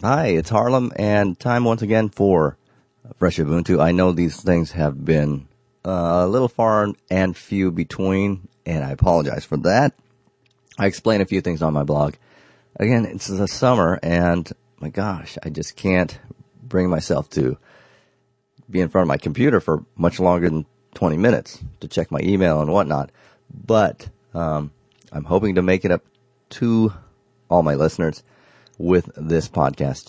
Hi, it's Harlem, and time once again for Fresh Ubuntu. I know these things have been a little far and few between, and I apologize for that. I explain a few things on my blog. Again, it's the summer, and my gosh, I just can't bring myself to be in front of my computer for much longer than 20 minutes to check my email and whatnot. But I'm hoping to make it up to all my listeners with this podcast.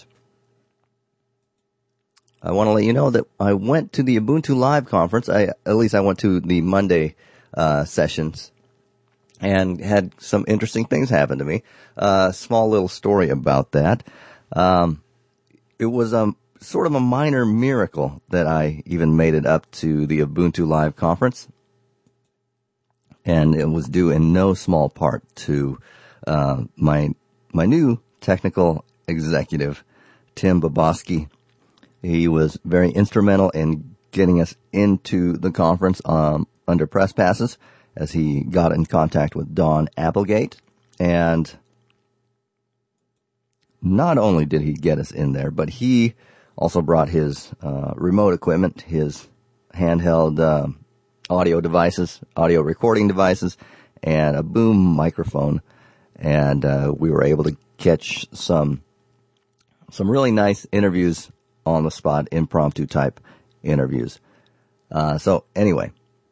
I want to let you know that I went to the Ubuntu Live conference. I went to the Monday sessions and had some interesting things happen to me. Small little story about that. It was sort of a minor miracle that I even made it up to the Ubuntu Live conference. And it was due in no small part to my new technical executive, Tim Boboski. He was very instrumental in getting us into the conference under press passes as he got in contact with Don Applegate. And not only did he get us in there, but he also brought his remote equipment, his handheld audio devices, audio recording devices, and a boom microphone. And we were able to catch some really nice interviews on the spot, impromptu type interviews. So anyway,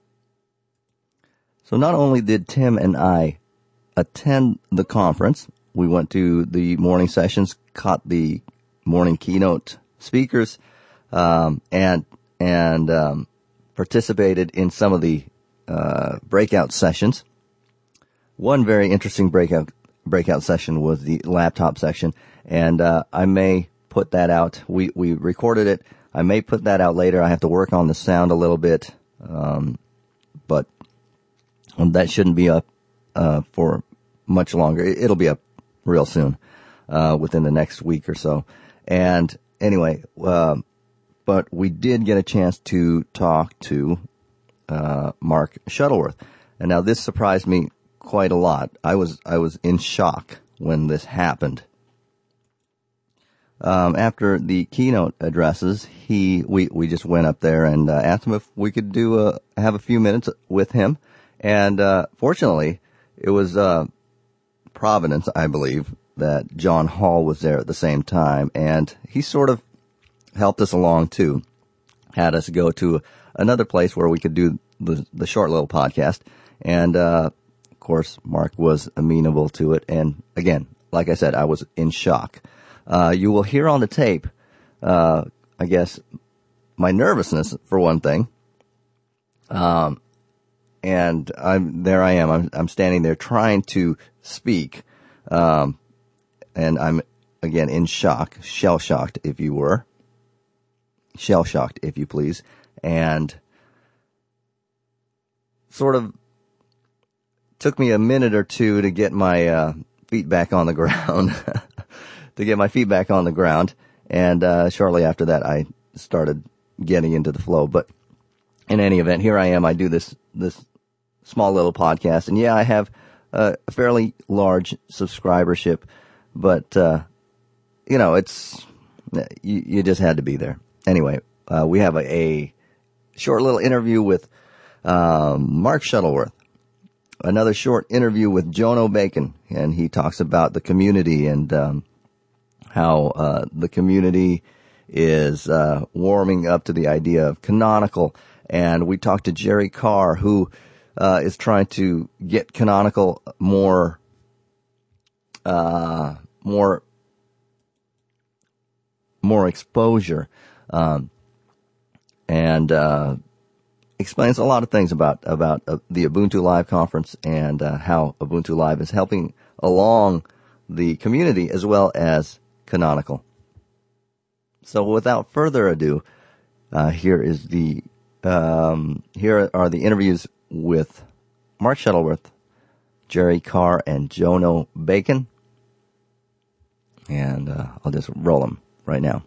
so not only did Tim and I attend the conference, we went to the morning sessions, caught the morning keynote speakers, and participated in some of the breakout sessions. One very interesting breakout session was the laptop section, and I may put that out. We recorded it. I may put that out later. I have to work on the sound a little bit, but that shouldn't be up for much longer. It'll be up real soon, within the next week or so. And anyway, but we did get a chance to talk to Mark Shuttleworth, and now this surprised me quite a lot. I was in shock when this happened. After the keynote addresses, we just went up there and asked him if we could have a few minutes with him. And fortunately, it was Providence, I believe, that John Hall was there at the same time, and he sort of helped us along too. Had us go to another place where we could do the short little podcast, and of course, Mark was amenable to it. And again, like I said, I was in shock. You will hear on the tape, I guess, my nervousness for one thing. And I am. I'm standing there trying to speak, and I'm again in shock, shell-shocked, if you please, and sort of took me a minute or two to get my feet back on the ground. And shortly after that, I started getting into the flow. But in any event, here I am. I do this small little podcast, and yeah, I have a fairly large subscribership, but it's you just had to be there. Anyway, we have a short little interview with Mark Shuttleworth. Another short interview with Jono Bacon, and he talks about the community and how the community is warming up to the idea of Canonical. And we talked to Jerry Carr, who is trying to get Canonical more exposure, and explains a lot of things about the Ubuntu Live conference and how Ubuntu Live is helping along the community as well as Canonical. So without further ado, here are the interviews with Mark Shuttleworth, Jerry Carr, and Jono Bacon. And I'll just roll them right now.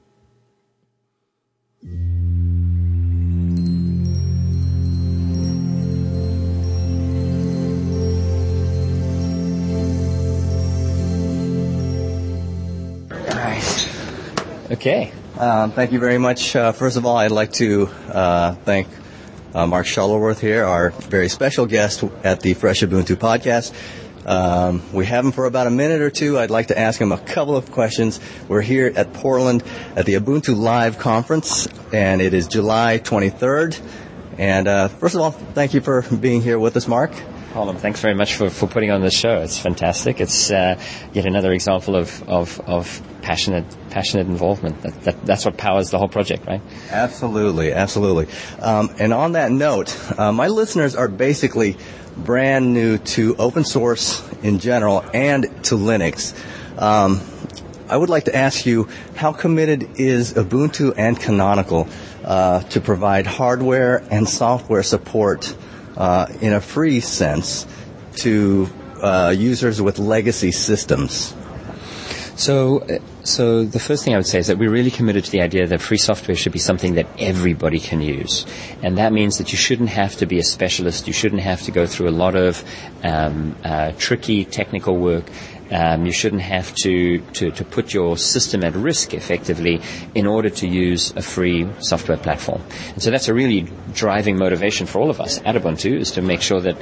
Okay. Thank you very much. First of all, I'd like to thank Mark Shuttleworth here, our very special guest at the Fresh Ubuntu podcast. We have him for about a minute or two. I'd like to ask him a couple of questions. We're here at Portland at the Ubuntu Live conference, and it is July 23rd. And first of all, thank you for being here with us, Mark. Colin, thanks very much for putting on this show. It's fantastic. It's yet another example of passionate involvement. That's what powers the whole project, right? Absolutely. And on that note, my listeners are basically brand new to open source in general and to Linux. I would like to ask you, how committed is Ubuntu and Canonical to provide hardware and software support in a free sense to users with legacy systems? So the first thing I would say is that we're really committed to the idea that free software should be something that everybody can use. And that means that you shouldn't have to be a specialist. You shouldn't have to go through a lot of tricky technical work. You shouldn't have to put your system at risk effectively in order to use a free software platform. And so that's a really driving motivation for all of us at Ubuntu, is to make sure that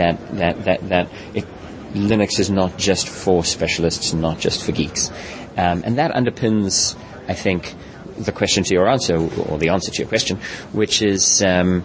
Linux is not just for specialists, not just for geeks. And that underpins, I think, the question to your answer, or the answer to your question, which is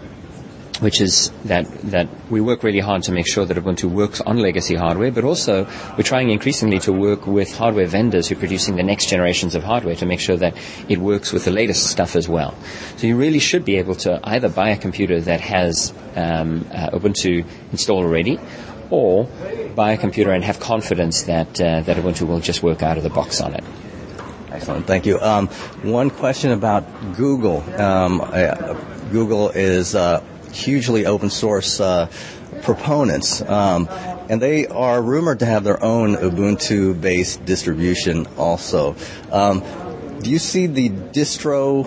that we work really hard to make sure that Ubuntu works on legacy hardware, but also we're trying increasingly to work with hardware vendors who are producing the next generations of hardware to make sure that it works with the latest stuff as well. So you really should be able to either buy a computer that has Ubuntu installed already, or buy a computer and have confidence that Ubuntu will just work out of the box on it. Excellent, thank you. One question about Google. Google is hugely open source proponents, and they are rumored to have their own Ubuntu-based distribution also. Do you see the distro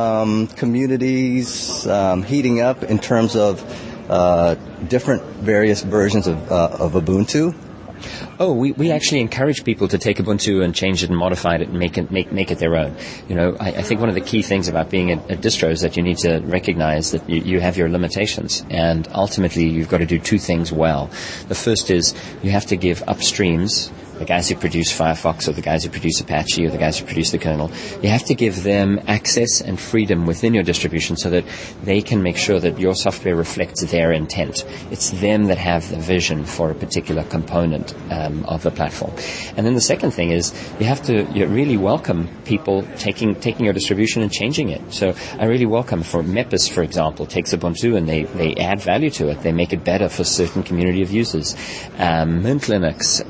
communities heating up in terms of different various versions of Ubuntu? Oh, we actually encourage people to take Ubuntu and change it and modify it and make it their own. You know, I think one of the key things about being a distro is that you need to recognize that you have your limitations, and ultimately you've got to do two things well. The first is you have to give upstreams, the guys who produce Firefox or the guys who produce Apache or the guys who produce the kernel, you have to give them access and freedom within your distribution so that they can make sure that your software reflects their intent. It's them that have the vision for a particular component of the platform. And then the second thing is you really welcome people taking your distribution and changing it. So I really welcome, for Mepis, for example, takes Ubuntu and they add value to it. They make it better for certain community of users. Mint Linux,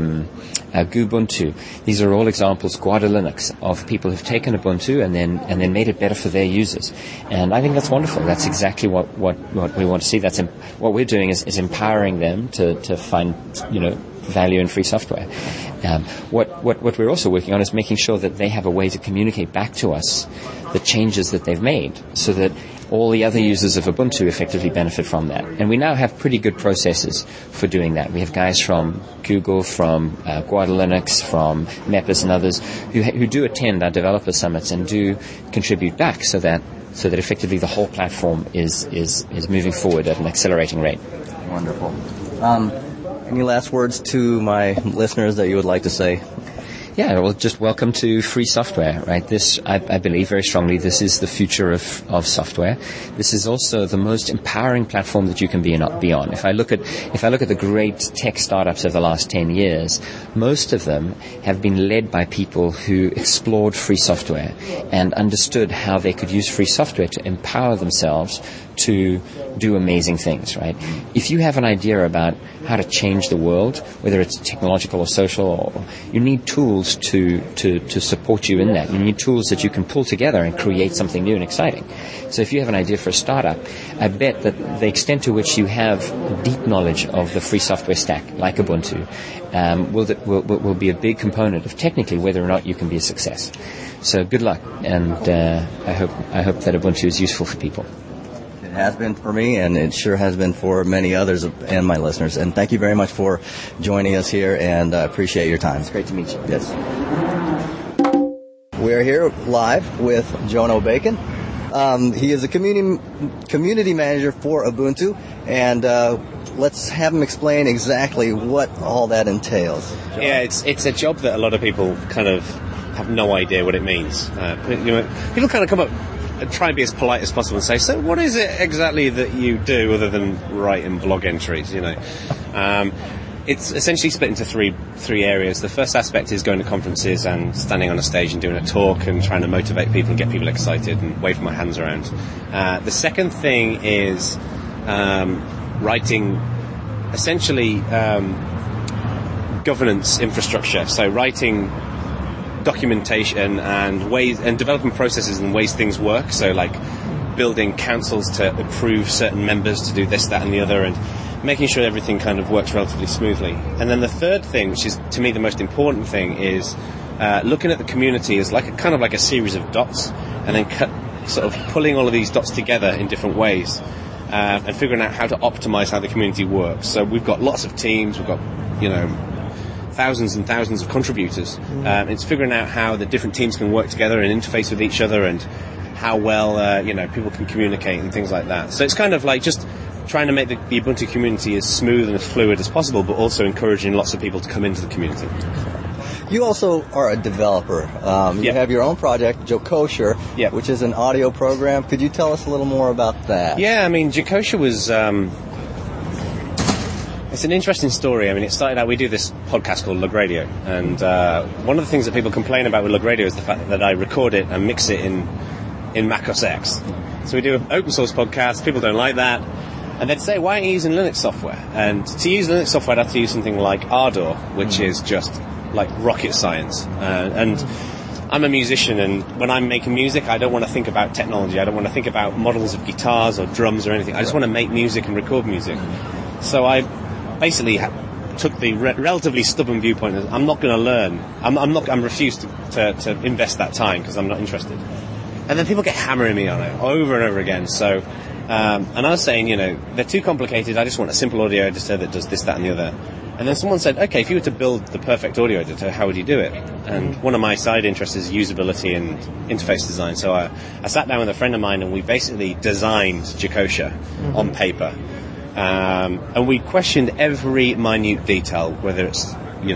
Ubuntu. These are all examples, GuadaLinux, of people who've taken Ubuntu and then made it better for their users. And I think that's wonderful. That's exactly what we want to see. That's what we're doing is empowering them to find, value in free software. What we're also working on is making sure that they have a way to communicate back to us the changes that they've made, so that all the other users of Ubuntu effectively benefit from that. And we now have pretty good processes for doing that. We have guys from Google, from GuadaLinux, from Mepis and others who do attend our developer summits and do contribute back so that effectively the whole platform is moving forward at an accelerating rate. Wonderful. Any last words to my listeners that you would like to say? Yeah, well, just welcome to free software, right? This, I believe very strongly, this is the future of software. This is also the most empowering platform that you can be on. If I look at the great tech startups of the last 10 years, most of them have been led by people who explored free software and understood how they could use free software to empower themselves to do amazing things, right? If you have an idea about how to change the world, whether it's technological or social, you need tools to support you in that. You need tools that you can pull together and create something new and exciting. So if you have an idea for a startup, I bet that the extent to which you have deep knowledge of the free software stack, like Ubuntu, will be a big component of technically whether or not you can be a success. So good luck, and I hope that Ubuntu is useful for people. It has been for me, and it sure has been for many others and my listeners. And thank you very much for joining us here, and I appreciate your time. It's great to meet you. Yes. We're here live with Jono Bacon. He is a community manager for Ubuntu, and let's have him explain exactly what all that entails. Jono? Yeah, it's a job that a lot of people kind of have no idea what it means. People kind of come up and try and be as polite as possible and say, so what is it exactly that you do other than write in blog entries, It's essentially split into three areas. The first aspect is going to conferences and standing on a stage and doing a talk and trying to motivate people and get people excited and wave my hands around. The second thing is writing essentially governance infrastructure. So writing documentation and ways and developing processes and ways things work. So like building councils to approve certain members to do this, that, and the other, and making sure everything kind of works relatively smoothly. And then the third thing, which is to me the most important thing, is looking at the community as like a series of dots, and then sort of pulling all of these dots together in different ways, and figuring out how to optimize how the community works. So we've got lots of teams, we've got thousands and thousands of contributors. It's figuring out how the different teams can work together and interface with each other, and how well people can communicate and things like that. So it's kind of like just trying to make the Ubuntu community as smooth and as fluid as possible, but also encouraging lots of people to come into the community. You also are a developer. You have your own project, Jocosher, which is an audio program. Could you tell us a little more about that? Yeah, I mean, Jocosher was... it's an interesting story. I mean, it started out, we do this podcast called Lug Radio, and one of the things that people complain about with Lug Radio is the fact that I record it and mix it in Mac OS X. So we do an open source podcast, people don't like that. And they'd say, why aren't you using Linux software? And to use Linux software, I'd have to use something like Ardor, which is just like rocket science. And I'm a musician, and when I'm making music, I don't want to think about technology. I don't want to think about models of guitars or drums or anything. I just want to make music and record music. So I basically took the relatively stubborn viewpoint that I'm not going to learn. I'm refused to invest that time because I'm not interested. And then people get hammering me on it over and over again. So... and I was saying, they're too complicated. I just want a simple audio editor that does this, that, and the other. And then someone said, okay, if you were to build the perfect audio editor, how would you do it? And one of my side interests is usability and interface design. So I sat down with a friend of mine, and we basically designed Jocosher on paper. And we questioned every minute detail, whether it's,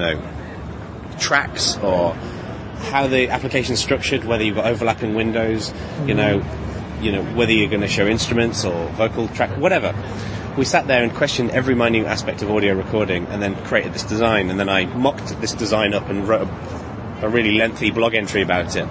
tracks or how the application's structured, whether you've got overlapping windows, whether you're going to show instruments or vocal track, whatever. We sat there and questioned every minute aspect of audio recording, and then created this design. And then I mocked this design up and wrote a really lengthy blog entry about it.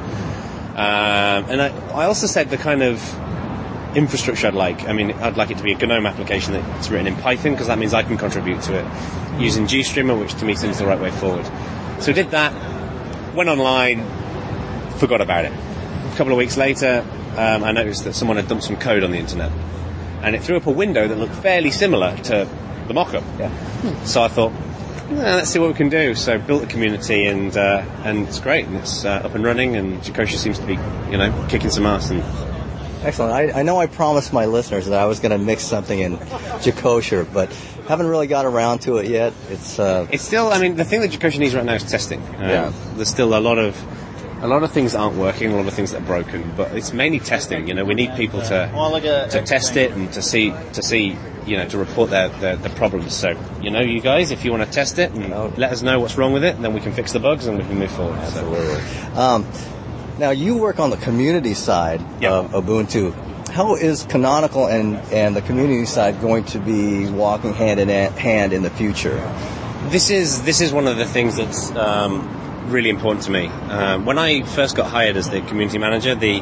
And I also said the kind of infrastructure I'd like. I mean, I'd like it to be a GNOME application that's written in Python, because that means I can contribute to it, using GStreamer, which to me seems the right way forward. So we did that, went online, forgot about it. A couple of weeks later, I noticed that someone had dumped some code on the internet, and it threw up a window that looked fairly similar to the mock-up. So I thought, let's see what we can do. So built a community, and it's great, and it's up and running, and Jocosher seems to be, kicking some ass. And excellent. I know I promised my listeners that I was going to mix something in Jocosher, but haven't really got around to it yet. It's still, I mean, the thing that Jocosher needs right now is testing. There's still a lot of things that aren't working, a lot of things that are broken, but it's mainly testing. We need people to test it and to see, to report their problems. So, you guys, if you want to test it and let us know what's wrong with it, then we can fix the bugs and we can move forward. Absolutely. Now, you work on the community side of Ubuntu. How is Canonical and the community side going to be walking hand in hand in the future? This is one of the things that's really important to me. When I first got hired as the community manager, the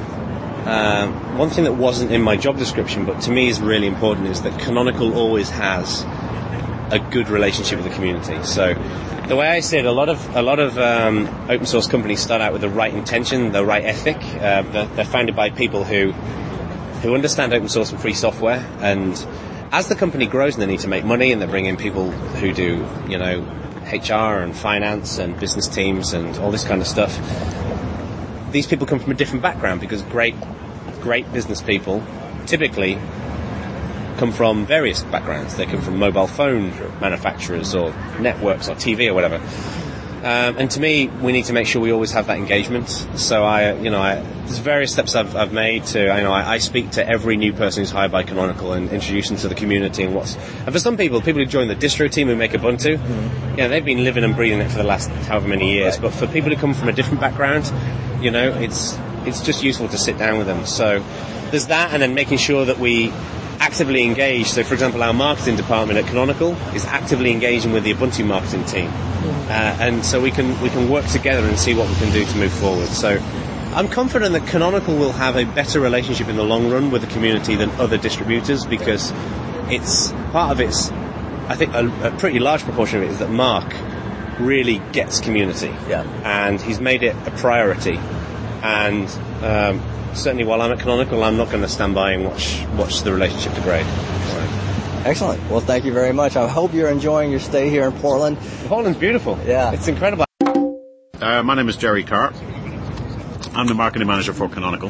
one thing that wasn't in my job description, but to me is really important, is that Canonical always has a good relationship with the community. So the way I see it, a lot of open source companies start out with the right intention, the right ethic. They're founded by people who understand open source and free software, and as the company grows and they need to make money, and they bring in people who do, HR and finance and business teams and all this kind of stuff, these people come from a different background, because great business people typically come from various backgrounds. They come from mobile phone manufacturers or networks or TV or whatever. And to me, we need to make sure we always have that engagement. So there's various steps I've made to, I speak to every new person who's hired by Canonical and introduce them to the community and for some people who join the distro team who make Ubuntu, they've been living and breathing it for the last however many years. But for people who come from a different background, it's just useful to sit down with them. So there's that, and then making sure that we actively engage. So, for example, our marketing department at Canonical is actively engaging with the Ubuntu marketing team, and so we can work together and see what we can do to move forward. So, I'm confident that Canonical will have a better relationship in the long run with the community than other distributors, because it's part of its. I think a pretty large proportion of it is that Mark really gets community, and he's made it a priority, and. Certainly while I'm at Canonical, I'm not going to stand by and watch the relationship degrade. Excellent. Well, thank you very much. I hope you're enjoying your stay here in Portland. Portland's beautiful. Yeah. It's incredible. My name is Jerry Carr. I'm the marketing manager for Canonical.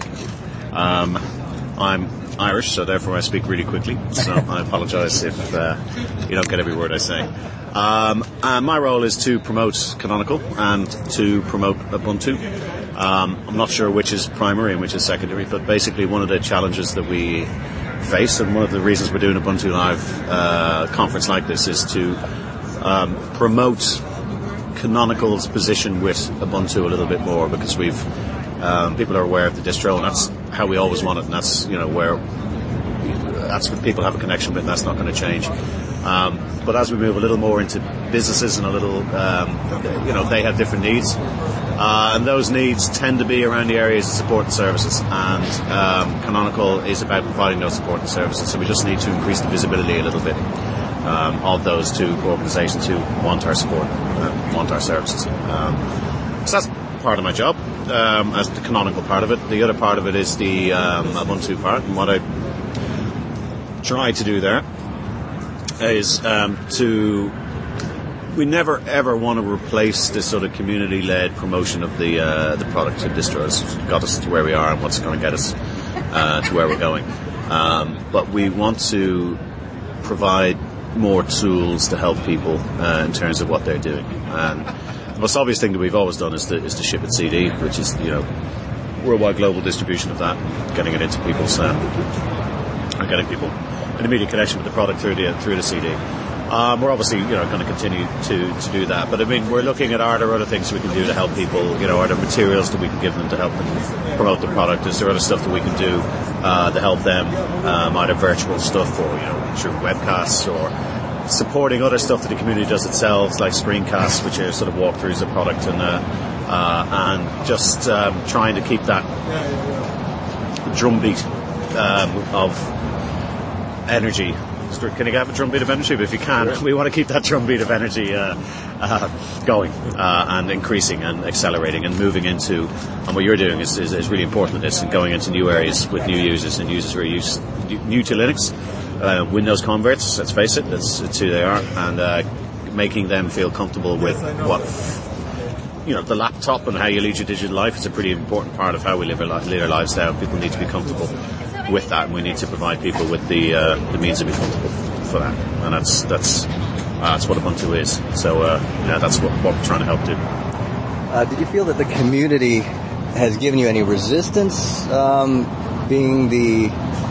I'm Irish, so therefore I speak really quickly. So I apologise if you don't get every word I say. And my role is to promote Canonical and to promote Ubuntu. I'm not sure which is primary and which is secondary, but basically one of the challenges that we face, and one of the reasons we're doing a Ubuntu Live conference like this, is to promote Canonical's position with Ubuntu a little bit more, because people are aware of the distro, and that's how we always want it, and that's that's what people have a connection with, and that's not going to change. But as we move a little more into businesses and a little, they have different needs. And those needs tend to be around the areas of support and services. And Canonical is about providing those support and services. So we just need to increase the visibility a little bit of those two organisations who want our support, want our services. So that's part of my job, as the Canonical part of it. The other part of it is the Ubuntu part. And what I try to do there is we never ever want to replace this sort of community-led promotion of the product and distros. It's got us to where we are and what's going to get us to where we're going. But we want to provide more tools to help people in terms of what they're doing. And the most obvious thing that we've always done is to ship it CD, which is worldwide global distribution of that, getting it into people's getting people an immediate connection with the product through the CD. We're obviously, going to continue to do that. But I mean, we're looking at are there other things we can do to help people? Are there materials that we can give them to help them promote the product? Is there other stuff that we can do to help them, either virtual stuff or through webcasts, or supporting other stuff that the community does itself, like screencasts, which are sort of walkthroughs of product, and just trying to keep that drumbeat of energy. Can you have a drumbeat of energy? But if you can, we want to keep that drumbeat of energy going and increasing and accelerating and moving into. And what you're doing is really important in this, and going into new areas with new users and users who are new to Linux, Windows converts. Let's face it, it's who they are, and making them feel comfortable with what the laptop and how you lead your digital life is a pretty important part of how we live our lives now. People need to be comfortable with that, and we need to provide people with the means to be comfortable for that, and that's what Ubuntu is. So that's what we're trying to help do. Did you feel that the community has given you any resistance, being the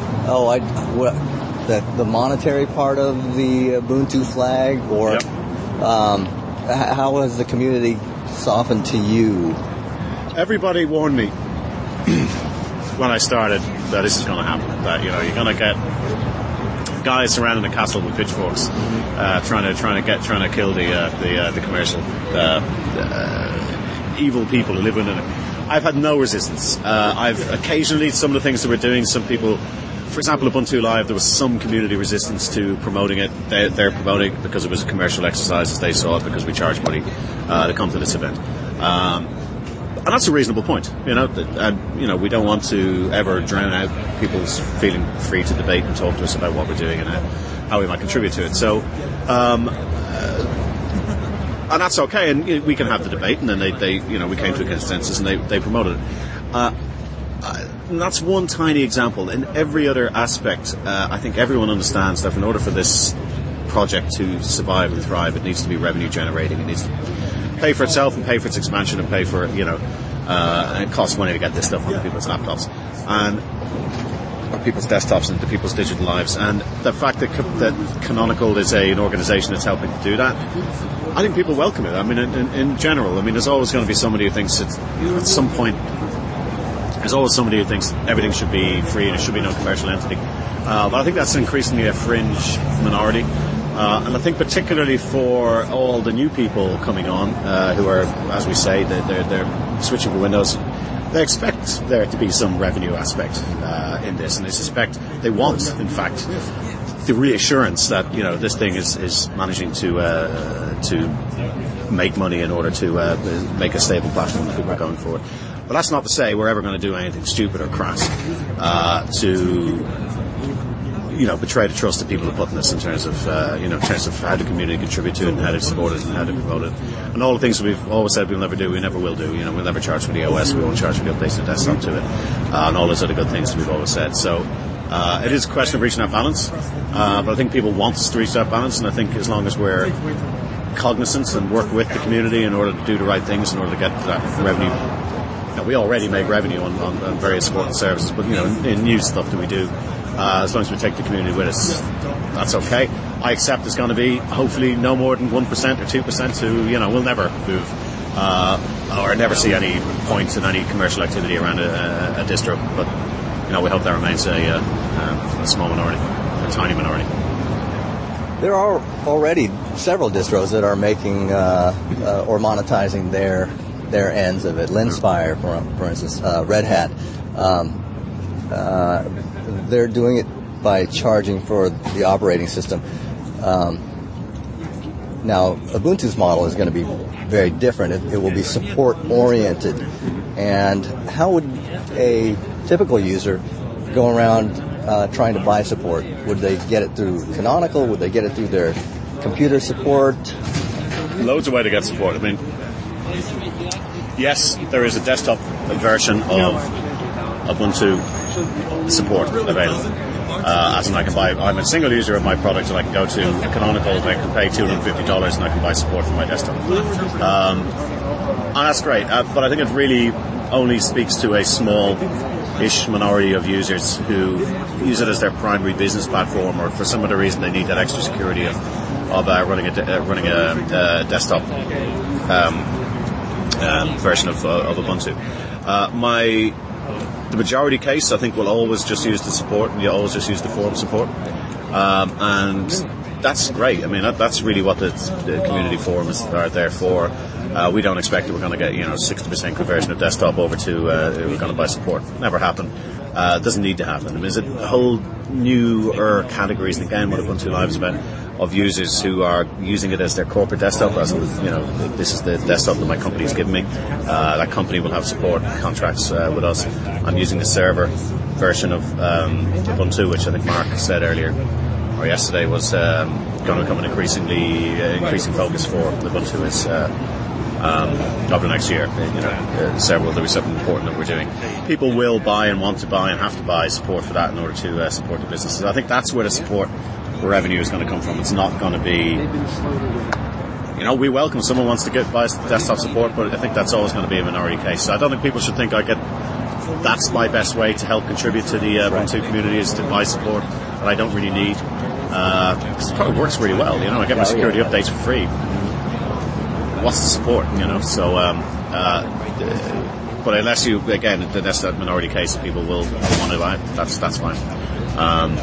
monetary part of the Ubuntu flag, or how has the community softened to you? Everybody warned me when I started that this is going to happen. That you're going to get guys surrounding the castle with pitchforks, trying to kill the commercial evil people who live within it. I've had no resistance. I've occasionally, some of the things that we're doing, some people, for example, Ubuntu Live, there was some community resistance to promoting it. They're promoting it because it was a commercial exercise, as they saw it, because we charge money to come to this event. And that's a reasonable point, we don't want to ever drown out people's feeling free to debate and talk to us about what we're doing and how we might contribute to it. So, and that's okay, and we can have the debate, and then they we came to a consensus and they promoted it. And that's one tiny example. In every other aspect, I think everyone understands that in order for this project to survive and thrive, it needs to be revenue generating. It pay for itself and pay for its expansion and pay for, and it costs money to get this stuff onto people's laptops or people's desktops into people's digital lives. And the fact that Canonical is an organisation that's helping to do that, I think people welcome it. I mean, in general, I mean, there's always going to be somebody who thinks at some point, there's always somebody who thinks everything should be free and it should be no commercial entity. But I think that's increasingly a fringe minority. And I think particularly for all the new people coming on, who are, as we say, they're switching to Windows, they expect there to be some revenue aspect in this, and they want, in fact, the reassurance that this thing is managing to make money in order to make a stable platform that people are going forward. But that's not to say we're ever going to do anything stupid or crass to betray the trust that people have put in this in terms of how the community contribute to it and how to support it and how to promote it. And all the things we've always said we'll never do, we never will do. We'll never charge for the OS, we won't charge for the updates to the desktop to it, and all those other good things that we've always said. So it is a question of reaching that balance, but I think people want us to reach that balance, and I think as long as we're cognizant and work with the community in order to do the right things in order to get that revenue. We already make revenue on various support and services, but in new stuff that we do, as long as we take the community with us, that's okay. I accept there's going to be hopefully no more than 1% or 2% who will never move or never see any point in any commercial activity around a distro. But we hope that remains a small minority, a tiny minority. There are already several distros that are making or monetizing their ends of it. Linspire, for instance, Red Hat. They're doing it by charging for the operating system. Now, Ubuntu's model is going to be very different. It will be support-oriented. And how would a typical user go around trying to buy support? Would they get it through Canonical? Would they get it through their computer support? Loads of ways to get support. I mean, yes, there is a desktop version of Ubuntu support available. As in, I'm a single user of my product, and I can go to Canonical, and I can pay $250, and I can buy support for my desktop. And that's great, but I think it really only speaks to a small-ish minority of users who use it as their primary business platform, or for some other reason they need that extra security of running a desktop version of Ubuntu. The majority case, I think, will always just use the support, and you always just use the forum support, and that's great. I mean, that's really what the community forums are there for. We don't expect that we're going to get 60% conversion of desktop over to we're going to buy support. Never happen. It doesn't need to happen. I mean, there's a whole newer categories, and again, what Ubuntu Live is about, of users who are using it as their corporate desktop. As this is the desktop that my company has given me. That company will have support contracts with us. I'm using the server version of Ubuntu, which I think Mark said earlier or yesterday was going to become an increasing focus for Ubuntu. Is over the next year, there'll be something important that we're doing. People will buy and want to buy and have to buy support for that in order to support the businesses. I think that's where the support revenue is going to come from. It's not going to be, we welcome someone wants to buy desktop support, but I think that's always going to be a minority case. So I don't think people should think that's my best way to help contribute to the Ubuntu community is to buy support that I don't really need. It probably works really well. I get my security updates for free. What's the support? So. But unless that's that minority case, people will want to buy it. That's fine.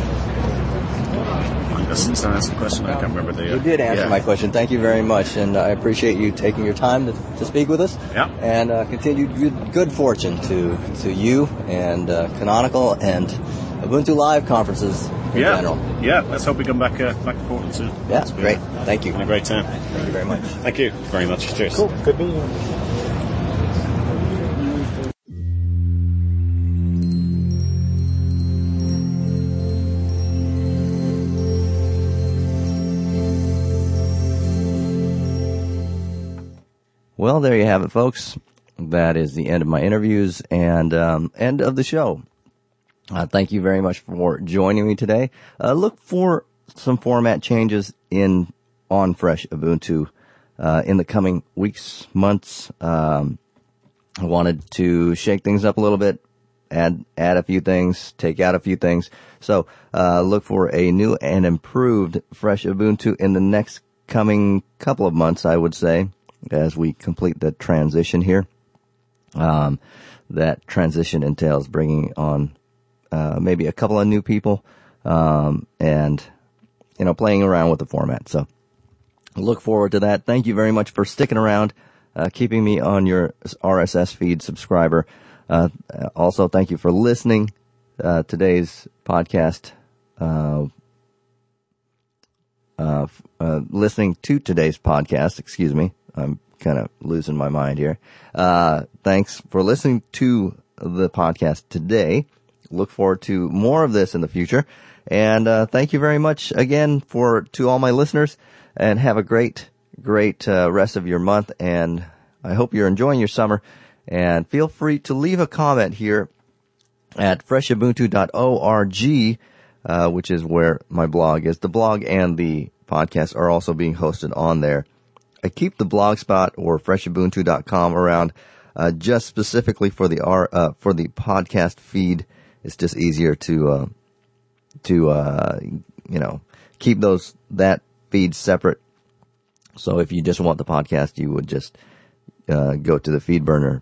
Does that answer the question? I can't remember You did answer my question. Thank you very much, and I appreciate you taking your time to speak with us. Yeah. And continued good fortune to you and Canonical and Ubuntu Live conferences in general. Yeah. Let's hope we come back to Portland soon. Yeah, great. Thank you. Been a great time. Thank you very much. Thank you very much. Cheers. Cool. Good meeting you. Well, there you have it, folks. That is the end of my interviews and end of the show. Thank you very much for joining me today. Look for some format changes on Fresh Ubuntu in the coming weeks, months. I wanted to shake things up a little bit, add a few things, take out a few things. So look for a new and improved Fresh Ubuntu in the next coming couple of months, I would say, as we complete the transition here. That transition entails bringing on maybe a couple of new people and, playing around with the format. So look forward to that. Thank you very much for sticking around, keeping me on your RSS feed subscriber. Also, thank you for listening today's podcast. Listening to today's podcast. Excuse me, I'm kind of losing my mind here. Thanks for listening to the podcast today. Look forward to more of this in the future. And thank you very much again to all my listeners. And have a great rest of your month. And I hope you're enjoying your summer. And feel free to leave a comment here at freshabuntu.org, which is where my blog is. The blog and the podcast are also being hosted on there. I keep the blogspot or freshabuntu.com around just specifically for the podcast feed. It's just easier to keep that feed separate. So if you just want the podcast, you would just go to the feedburner,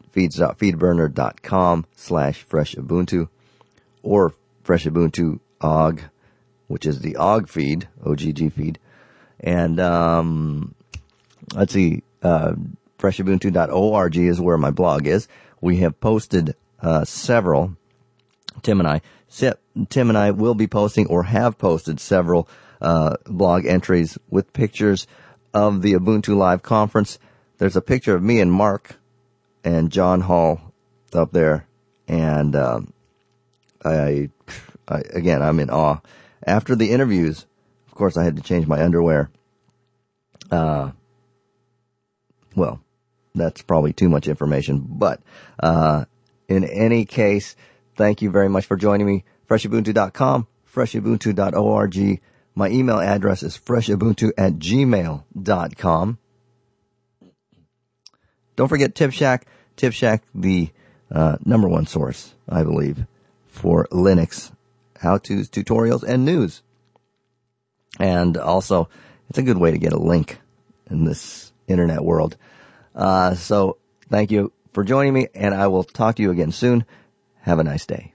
feeds.feedburner.com/freshabuntu or freshabuntu OGG, which is the OGG feed, OGG feed. And let's see, freshabuntu.org is where my blog is. We have posted several, Tim and I will be posting or have posted several blog entries with pictures of the Ubuntu Live conference. There's a picture of me and Mark and John Hall up there, and I'm in awe. After the interviews, of course, I had to change my underwear. Well, that's probably too much information, but in any case, thank you very much for joining me. Freshabuntu.com, freshabuntu.org. My email address is freshabuntu@gmail.com. Don't forget TipShack. TipShack, the number one source, I believe, for Linux how-tos, tutorials, and news. And also, it's a good way to get a link in this internet world. So thank you for joining me, and I will talk to you again soon. Have a nice day.